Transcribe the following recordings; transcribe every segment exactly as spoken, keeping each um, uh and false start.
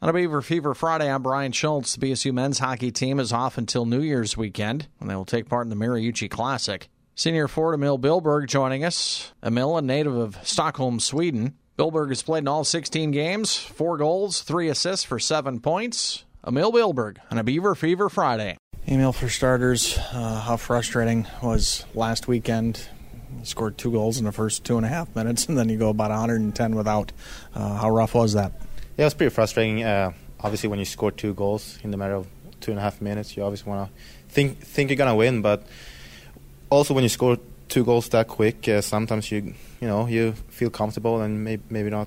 On a Beaver Fever Friday, I'm Brian Schultz. The B S U men's hockey team is off until New Year's weekend, when they will take part in the Mariucci Classic. Senior forward Emil Billberg joining us. Emil, a native of Stockholm, Sweden. Billberg has played in all sixteen games, four goals, three assists for seven points. Emil Billberg on a Beaver Fever Friday. Emil, for starters, uh, how frustrating was last weekend? You scored two goals in the first two and a half minutes, and then you go about one hundred ten without. Uh, how rough was that? Yeah, it was pretty frustrating. Uh, obviously, when you score two goals in the matter of two and a half minutes, you obviously want to think think you're gonna win. But also, when you score two goals that quick, uh, sometimes you you know you feel comfortable and maybe maybe not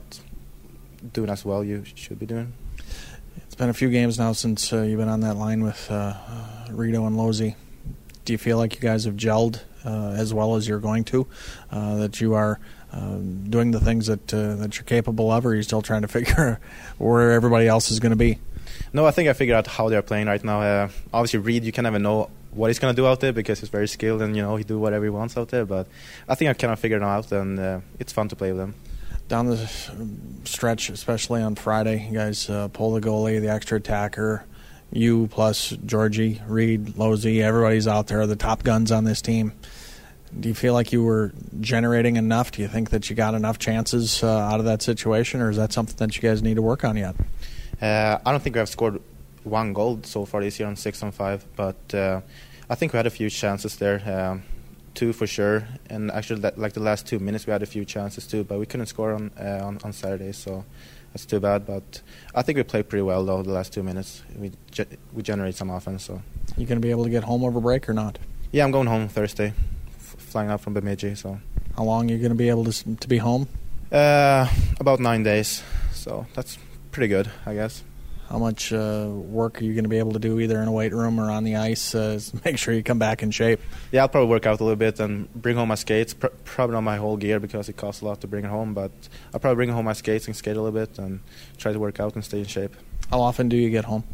doing as well you should be doing. It's been a few games now since uh, you've been on that line with uh, Rito and Losey. Do you feel like you guys have gelled uh, as well as you're going to? Uh, that you are um, doing the things that uh, that you're capable of, or are you still trying to figure where everybody else is going to be? No, I think I figured out how they're playing right now. Uh, obviously, Reed, you can never know what he's going to do out there because he's very skilled and you know he do whatever he wants out there. But I think I kind of figured it out, and uh, it's fun to play with them. Down the stretch, especially on Friday, you guys uh, pull the goalie, the extra attacker. You plus Georgie, Reed, Losey, everybody's out there, the top guns on this team. Do you feel like you were generating enough? Do you think that you got enough chances uh, out of that situation, or is that something that you guys need to work on yet? Uh, I don't think we have scored one goal so far this year on six on five, but uh, I think we had a few chances there, um, two for sure, and actually that, like the last two minutes we had a few chances too, but we couldn't score on uh, on, on Saturday, so that's too bad. But I think we played pretty well though the last two minutes. We ge- we generate some offense. So you going to be able to get home over break or not? Yeah, I'm going home Thursday, f- flying out from Bemidji. So how long are you going to be able to to be home? Uh, about nine days. So that's pretty good, I guess. How much uh, work are you going to be able to do either in a weight room or on the ice uh, to make sure you come back in shape? Yeah, I'll probably work out a little bit and bring home my skates. Pr- probably not my whole gear because it costs a lot to bring it home, but I'll probably bring home my skates and skate a little bit and try to work out and stay in shape. How often do you get home?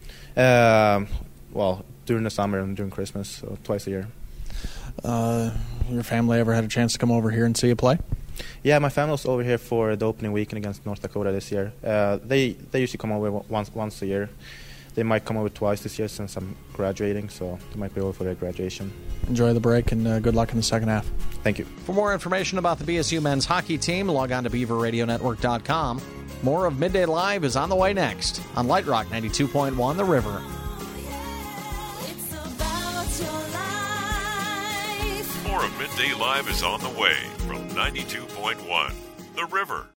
Uh, well, during the summer and during Christmas, so twice a year. Uh, your family ever had a chance to come over here and see you play? Yeah, my family was over here for the opening weekend against North Dakota this year. Uh, they they usually come over once once a year. They might come over twice this year since I'm graduating, so they might be over for their graduation. Enjoy the break and uh, good luck in the second half. Thank you. For more information about the B S U men's hockey team, log on to beaver radio network dot com. More of Midday Live is on the way next on Light Rock ninety-two point one The River. More of Midday Live is on the way from ninety-two point one The River.